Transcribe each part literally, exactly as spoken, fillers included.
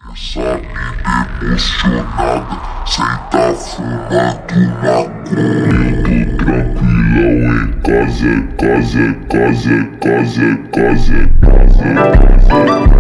Essa mina emocionada, cê tá fumando maconha. Tô tranquilão em casa, casa, casa, casa, casa, casa,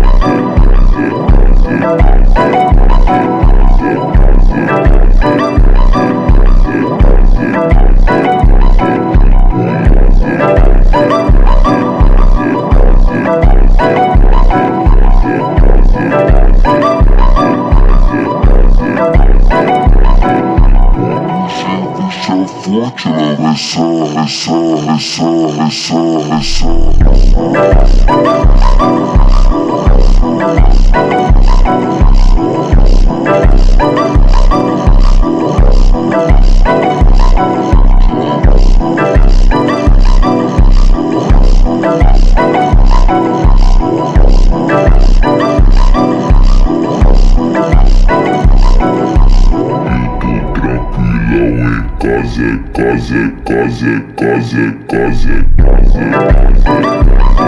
forte, ela vai só, vai só, vai só, vai só, vai só. Casa, casa, casa, casa, casa, casa,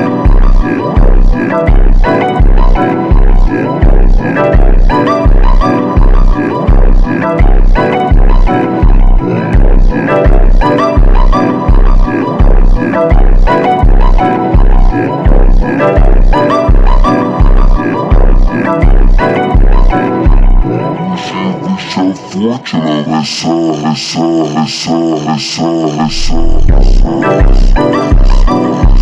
forte, ela vai só, vai só, vai só, vai só, vai só.